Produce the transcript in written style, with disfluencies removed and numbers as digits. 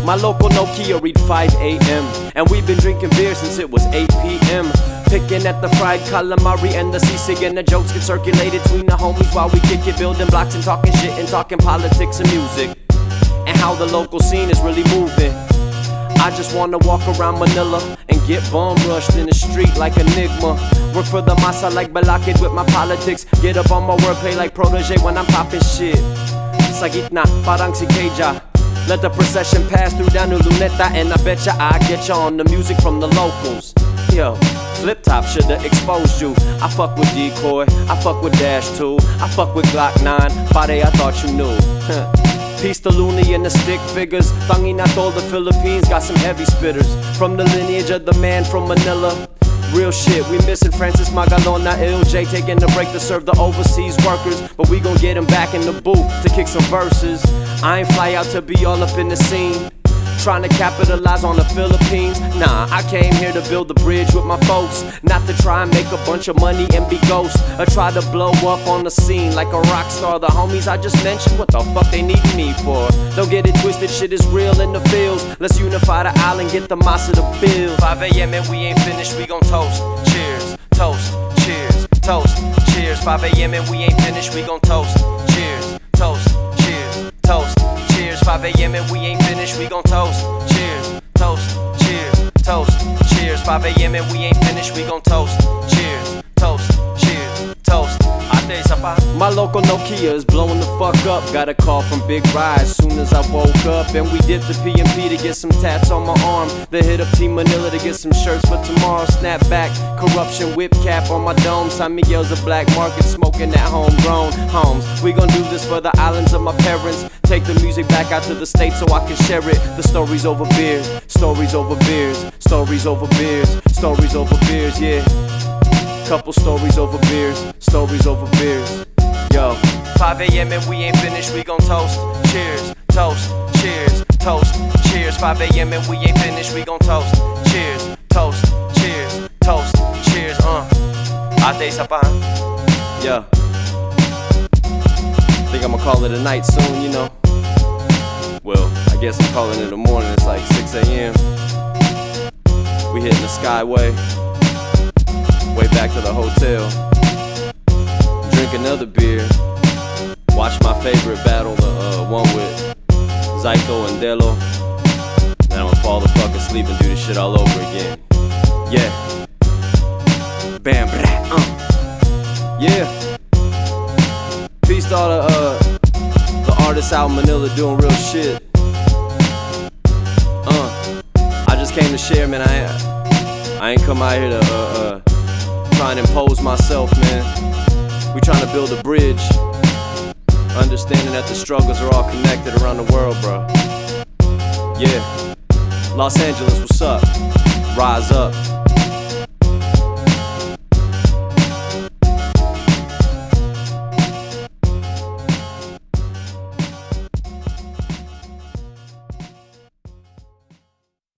My local Nokia read 5 a.m. And we've been drinking beer since it was 8 p.m. Picking at the fried calamari and the sisig, and the jokes get circulated between the homies while we kick it, building blocks and talking shit and talking politics and music, and how the local scene is really moving. I just wanna walk around Manila and get bum rushed in the street like Enigma. Work for the masa like Balakid with my politics. Get up on my wordplay like Protege when I'm popping shit. Sa gitna, parang si Keja. Let the procession pass through down to Luneta, and I betcha I get ya on the music from the locals. Yo, Flip Top shoulda exposed you. I fuck with Decoy, I fuck with Dash 2, I fuck with Glock 9. Pare, I thought you knew. Peace to Looney and the stick figures. Tangin at all the Philippines got some heavy spitters from the lineage of the man from Manila. Real shit, we missing Francis Magalona, LJ taking the break to serve the overseas workers, but we gon' get him back in the booth to kick some verses. I ain't fly out to be all up in the scene, trying to capitalize on the Philippines. Nah, I came here to build a bridge with my folks, not to try and make a bunch of money and be ghosts, or try to blow up on the scene like a rock star. The homies I just mentioned, what the fuck they need me for? Don't get it twisted, shit is real in the fields. Let's unify the island, get the massa to build. 5 a.m. and we ain't finished, we gon' toast. Cheers, toast, cheers, toast, cheers. 5 a.m. and we ain't finished, we gon' toast. Cheers, toast, cheers, toast, cheers. 5 a.m. and we ain't finished, we gon' toast. Cheers, toast, cheers, toast, cheers. 5 a.m. and we ain't finished, we gon' toast. Cheers, toast, cheers, toast. My local Nokia is blowing the fuck up. Got a call from Big Rise soon as I woke up, and we dipped the PMP to get some tats on my arm. Then hit up Team Manila to get some shirts for tomorrow. Snapback, corruption, whip cap on my dome. San Miguel's a black market, smoking that homegrown homes. We gon' do this for the islands of my parents. Take the music back out to the States so I can share it. The stories over beers, stories over beers, stories over beers, stories over beers, yeah. Couple stories over beers, stories over beers. Yo, 5 a.m. and we ain't finished, we gon' toast. Cheers, toast, cheers, toast, cheers. 5 a.m. and we ain't finished, we gon' toast. Cheers, toast, cheers, toast, cheers. Ate isa pa. Yeah. Think I'ma call it a night soon, you know. Well, I guess I'm calling it a morning. It's like 6 a.m. We hitting the Skyway. Way back to the hotel, drink another beer, watch my favorite battle, the one with Zyko and Delo. Then I'ma fall the fuck asleep and do this shit all over again. Yeah. Bam, brah, yeah. Peace to all the artists out in Manila doing real shit. I just came to share, man. I ain't come out here to try and impose myself, man. We trying to build a bridge, understanding that the struggles are all connected around the world, bro. Yeah. Los Angeles, what's up? Rise up.